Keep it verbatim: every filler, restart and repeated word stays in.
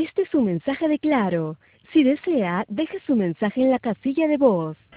Este es un mensaje de Claro. Si desea, deje su mensaje en la casilla de voz.